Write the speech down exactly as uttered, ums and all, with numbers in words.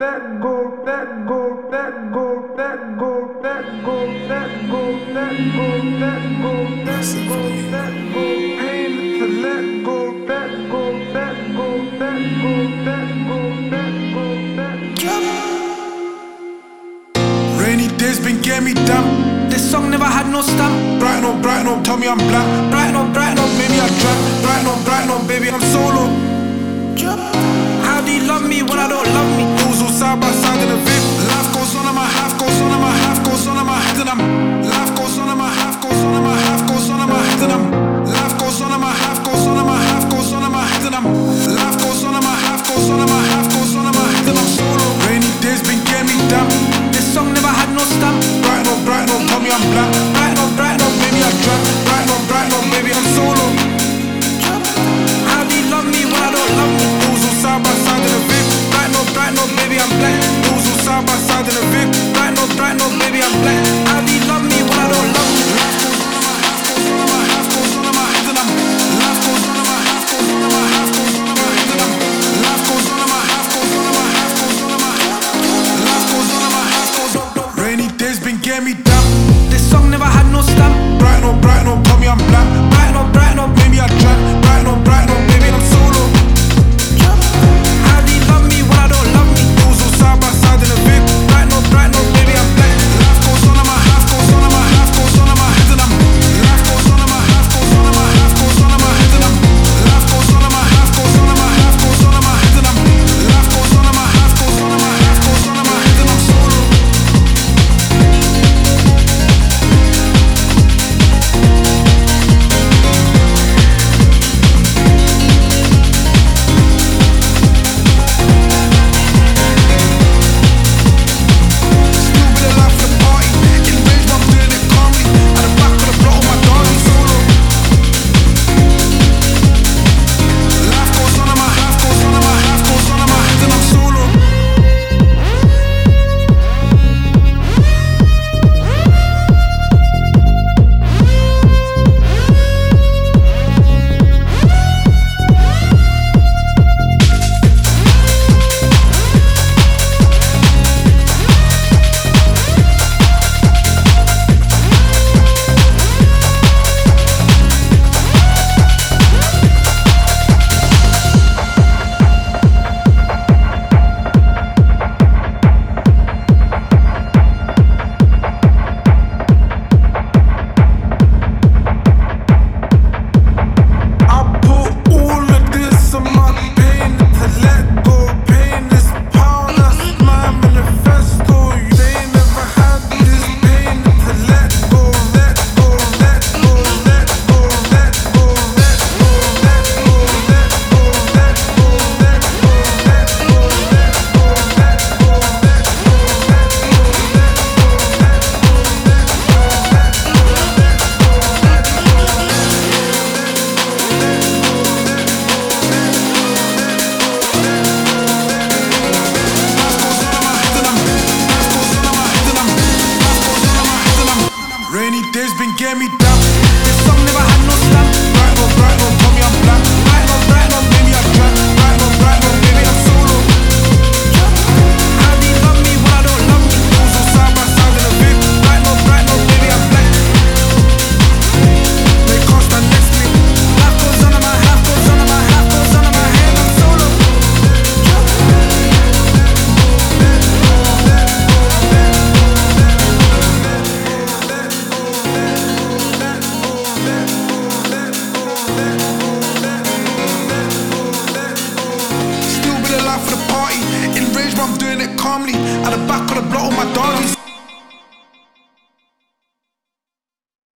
Let go, let go, let go, let go, let go, let go, let go, let go, let go, let go, pain to let go, let go, let go, let go, let go, let go, let go. Rainy days been getting me down. This song never had no stamp. Bright no, bright no, tell me I'm black. Bright no, bright no, Maybe I drunk. Bright no, bright no, baby I'm solo. how do you love me when I don't love me? Who's all side by side in the VIP. Life goes on and my half goes on and my half goes on and my head and I'm. Life goes on and my half goes on and my half goes on and my head and I'm. Life goes on and my half goes on and my half goes on and my head and I'm. Life goes on and my half goes on and my half goes on and my head and I'm solo. Rainy days been getting me down. This song never had no stamp. Bright no, bright no, tell me I'm black. Bright no, bright no, Maybe I drunk. Bright no, bright no, baby I'm solo. how do you love me when I don't love me? Who's all side by side in the VIP. Bright no, bright no, baby I'm black. Who's all side by side in the VIP. Bright no, bright no, baby I'm black. How do you love me when I don't love me? Life goes on and my half goes on and my half goes on and my head and I'm. Life goes on and my half goes on and my half goes on and my head and I'm. Life goes on and my half goes on and my half goes on and my life goes on and my half goes on. Rainy days been getting me down. This song never had no stamp. Bright no, bright no, tell me I'm black. Bright no, bright no, Maybe I drank. Bright no, bright no, baby I'm solo. how do you love me when I don't love me? Who's all side by side in the VIP. Bright no, bright no, baby I'm black. Life goes on and my half goes on and my half goes on and my head and I'm. Life goes on and my half goes on and my half goes on and my head and I'm. Life goes on and my half goes on and my half goes on and my head and I'm. Life goes on and my half goes on and my half goes on and my head and I'm solo. Rainy days been getting me down. This song never had no stamp. Bright no, bright no, tell me I'm black. Bright no, bright no, Maybe I drank. Bright no, bright no, baby I'm solo. how do you love me when I don't love me? Who's all side by side in the VIP. Bright no, bright no, baby I'm black. They can't stand next to me. Half goes on and my half goes on and my half goes on and my head I'm solo. Still be the life of the party. Enraged but I'm doing it calmly. At the back of the block with my darlies.